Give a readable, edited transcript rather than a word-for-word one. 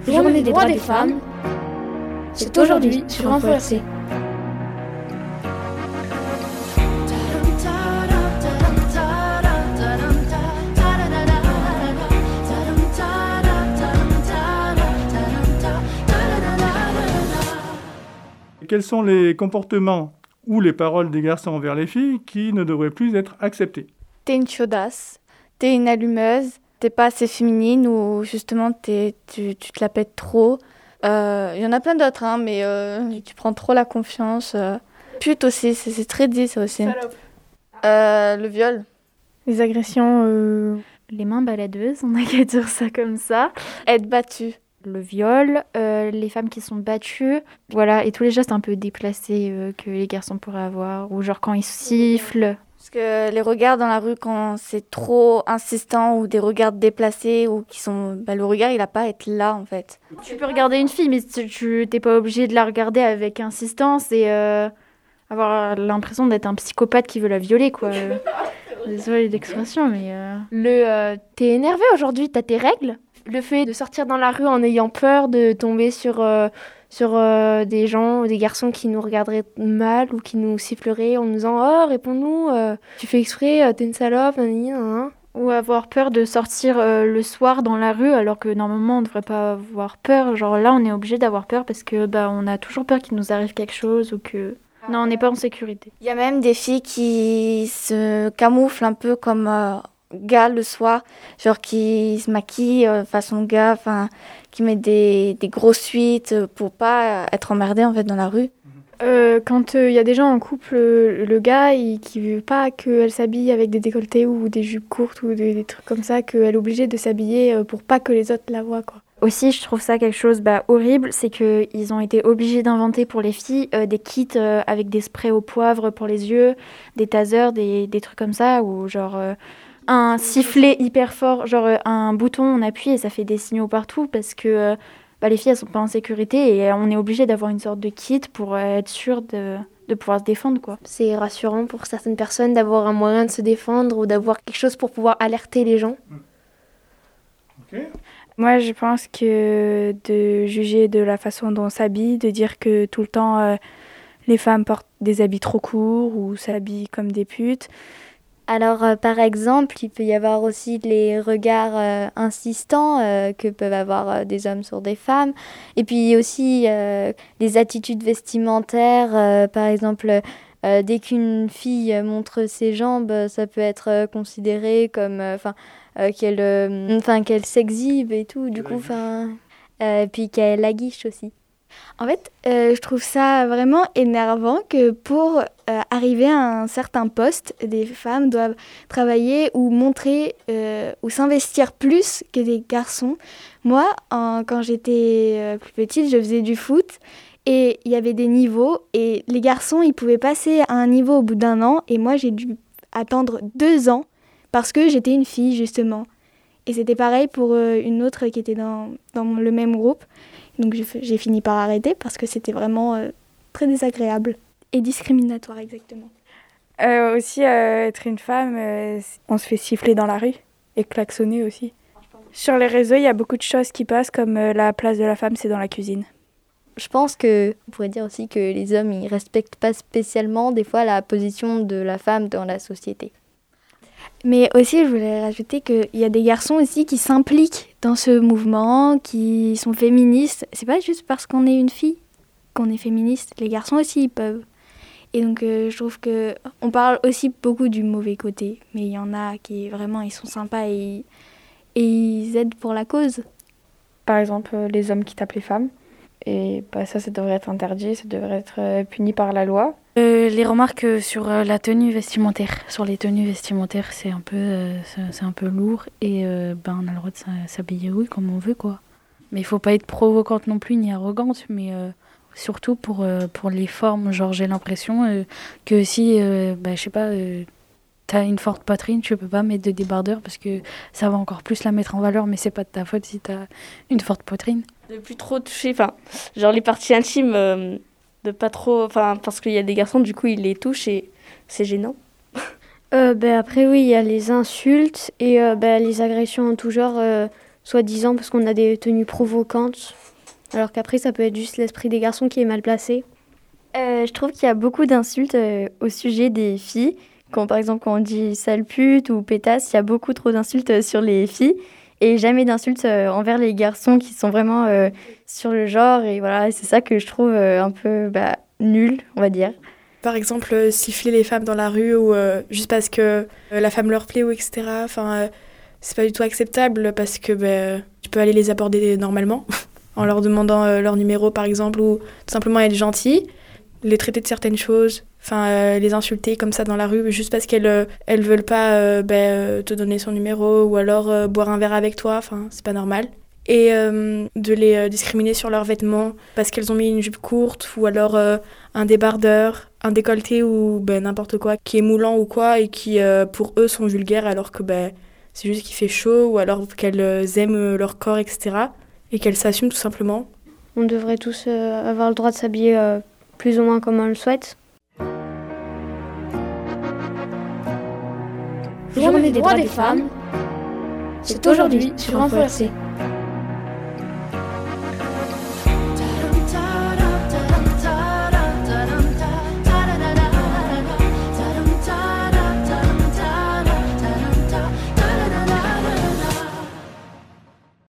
Journée des droits des femmes, c'est aujourd'hui sur Info RC. Quels sont les comportements ou les paroles des garçons envers les filles qui ne devraient plus être acceptés? T'es une chaudasse, t'es une allumeuse, t'es pas assez féminine ou justement tu te la pètes trop. Y en a plein d'autres, hein, mais tu prends trop la confiance. Pute aussi, c'est très dit ça aussi. Le viol. Les agressions, les mains baladeuses, on a qu'à dire ça comme ça. Être battue. Le viol, les femmes qui sont battues, voilà, et tous les gestes un peu déplacés que les garçons pourraient avoir, ou genre quand ils sifflent. Parce que les regards dans la rue, quand c'est trop insistant, ou des regards déplacés, ou qui sont... le regard, il a pas à être là, en fait. Tu peux regarder une fille, mais tu t'es pas obligé de la regarder avec insistance et avoir l'impression d'être un psychopathe qui veut la violer, quoi. Désolée l'expression, mais... T'es énervé aujourd'hui, t'as tes règles. Le fait de sortir dans la rue en ayant peur de tomber sur des gens, des garçons qui nous regarderaient mal ou qui nous siffleraient en nous disant « Oh, réponds-nous, tu fais exprès, t'es une salope, nanani, nanana. » Ou avoir peur de sortir le soir dans la rue alors que normalement on devrait pas avoir peur. Genre là on est obligé d'avoir peur parce que on a toujours peur qu'il nous arrive quelque chose ou que... Non, on n'est pas en sécurité. Il y a même des filles qui se camouflent un peu comme... gars le soir, genre qui se maquille façon gars, enfin qui met des grosses suites pour pas être emmerdé en fait dans la rue. Quand il y a des gens en couple, le gars qui veut pas qu'elle s'habille avec des décolletés ou des jupes courtes ou des trucs comme ça, qu'elle est obligée de s'habiller pour pas que les autres la voient, quoi. Aussi, je trouve ça quelque chose horrible, c'est qu'ils ont été obligés d'inventer pour les filles des kits avec des sprays au poivre pour les yeux, des tasers, des trucs comme ça, ou genre... un sifflet hyper fort, genre un bouton, on appuie et ça fait des signaux partout parce que les filles elles sont pas en sécurité et on est obligé d'avoir une sorte de kit pour être sûr de pouvoir se défendre, quoi. C'est rassurant pour certaines personnes d'avoir un moyen de se défendre ou d'avoir quelque chose pour pouvoir alerter les gens. Okay. Moi je pense que de juger de la façon dont on s'habille, de dire que tout le temps les femmes portent des habits trop courts ou s'habillent comme des putes. Alors, par exemple, il peut y avoir aussi les regards insistants que peuvent avoir des hommes sur des femmes. Et puis aussi les attitudes vestimentaires. Par exemple, dès qu'une fille montre ses jambes, ça peut être considéré comme qu'elle s'exhibe et tout. Du coup, puis qu'elle aguiche aussi. En fait, je trouve ça vraiment énervant que pour arriver à un certain poste, des femmes doivent travailler ou montrer ou s'investir plus que des garçons. Moi, quand j'étais plus petite, je faisais du foot et il y avait des niveaux et les garçons, ils pouvaient passer à un niveau au bout d'1 an et moi, j'ai dû attendre 2 ans parce que j'étais une fille, justement. Et c'était pareil pour une autre qui était dans le même groupe. Donc j'ai fini par arrêter parce que c'était vraiment très désagréable et discriminatoire exactement. Aussi, être une femme, on se fait siffler dans la rue et klaxonner aussi. Sur les réseaux, il y a beaucoup de choses qui passent comme la place de la femme, c'est dans la cuisine. Je pense qu'on pourrait dire aussi que les hommes ils respectent pas spécialement des fois la position de la femme dans la société. Mais aussi, je voulais rajouter qu'il y a des garçons aussi qui s'impliquent dans ce mouvement, qui sont féministes. C'est pas juste parce qu'on est une fille qu'on est féministe. Les garçons aussi, ils peuvent. Et donc, je trouve qu'on parle aussi beaucoup du mauvais côté. Mais il y en a qui, vraiment, ils sont sympas et ils aident pour la cause. Par exemple, les hommes qui tapent les femmes. Et ça devrait être interdit, ça devrait être puni par la loi. Les remarques sur la tenue vestimentaire. Sur les tenues vestimentaires, c'est un peu lourd. Et on a le droit de s'habiller comme on veut, quoi. Mais il faut pas être provocante non plus, ni arrogante. Mais surtout pour les formes. Genre, j'ai l'impression que si, je sais pas... t'as une forte poitrine, tu peux pas mettre de débardeur parce que ça va encore plus la mettre en valeur, mais c'est pas de ta faute si t'as une forte poitrine. De plus trop toucher, genre les parties intimes, de pas trop, parce qu'il y a des garçons, du coup, ils les touchent et c'est gênant. Après, oui, il y a les insultes et les agressions en tout genre soi-disant parce qu'on a des tenues provocantes, alors qu'après ça peut être juste l'esprit des garçons qui est mal placé. Je trouve qu'il y a beaucoup d'insultes au sujet des filles. Par exemple, quand on dit sale pute ou pétasse, il y a beaucoup trop d'insultes sur les filles et jamais d'insultes envers les garçons qui sont vraiment sur le genre. Et voilà, c'est ça que je trouve un peu nul, on va dire. Par exemple, siffler les femmes dans la rue ou juste parce que la femme leur plaît ou etc. C'est pas du tout acceptable parce que tu peux aller les aborder normalement en leur demandant leur numéro par exemple ou tout simplement être gentil, les traiter de certaines choses, les insulter comme ça dans la rue juste parce qu'elles veulent pas te donner son numéro ou alors boire un verre avec toi, c'est pas normal. Et de les discriminer sur leurs vêtements parce qu'elles ont mis une jupe courte ou alors un débardeur, un décolleté ou n'importe quoi qui est moulant ou quoi et qui pour eux sont vulgaires alors que c'est juste qu'il fait chaud ou alors qu'elles aiment leur corps, etc. Et qu'elles s'assument tout simplement. On devrait tous avoir le droit de s'habiller plus ou moins comme on le souhaite. Journée des droits des femmes, c'est aujourd'hui sur Info RC.